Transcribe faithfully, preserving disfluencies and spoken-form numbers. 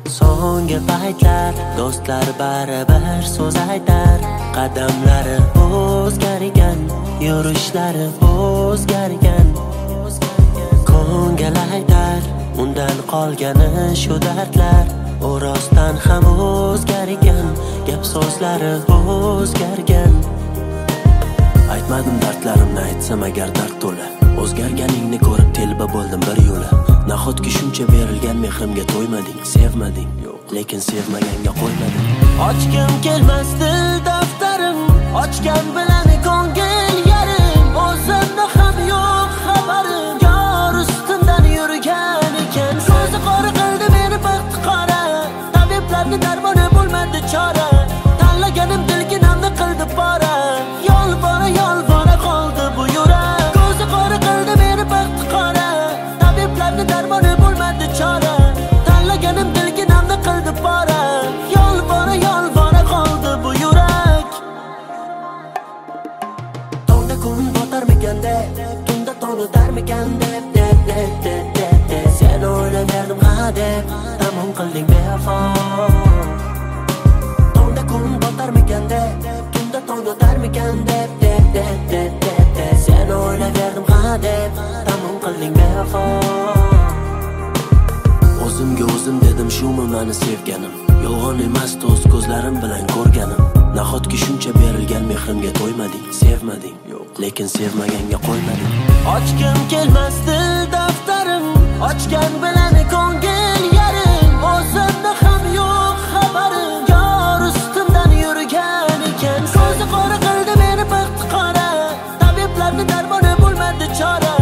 So'nggi paytlar do'stlar baribir so'z aytar. Qadamlari o'zgargan, yurishlari o'zgargan. Ko'ngil aytar, undan qolgani shu dardlar. U rostdan ham o'zgargan, gap so'zlari o'zgargan. Aytmadim dardlarimni, aytsam agar dard to'la. O'zgarganingni ko'rib telba bo'ldim bir yo'la. Nahotki shuncha berilgan mehrimga to'ymading, sevmading, lekin sevmaganga qo'ymading. Ochgim kelmasdi daftarim, ochgan bilan ko'ngil yarim. O'zimda ham yo'q xabarim, yor ustimdan yurgan ekan. So'zi qora qildi meni baxt qora, tabiblarni darmoni bo'lmadi chora. Tanlaganim dilginamni qildi pora, yolvora yolvora qoldi bu yurak. Ko'zi qora qildi meni baxt qora, tabiblarni darmoni bo'lmadi chora. Tanlaganim dilginamni qildi pora, yolvora yolvora qoldi bu yurak. Tongda kun botarmikan deb, tunda tong o'tarmikan deb, deb, deb, deb, deb, deb. Sen o'ylaverdim ha deb, tamom qilding bevafo. Tongda kun botarmikan deb, tunda tong o'tarmikan deb, deb, deb, deb, deb, deb. Sen o'ylaverdim ha deb, tamom qilding bevafo. O'zimga o'zim dedim, shumi meni sevganim. Yolg'on emas, o'z ko'zlarim bilan ko'rganim. Nahotki shuncha berilgan mehrimga to'ymading, sevmading, lekin sevmaganga qo'ymading. Ochgim kelmasdi daftarim, ochgan bilan ko'ngil yarim. O'zimda ham yo'q xabarim, yor ustimdan yurgan ekan. So'zi qora qildi meni baxt qora, tabiblarni darmoni bo'lmadi chora.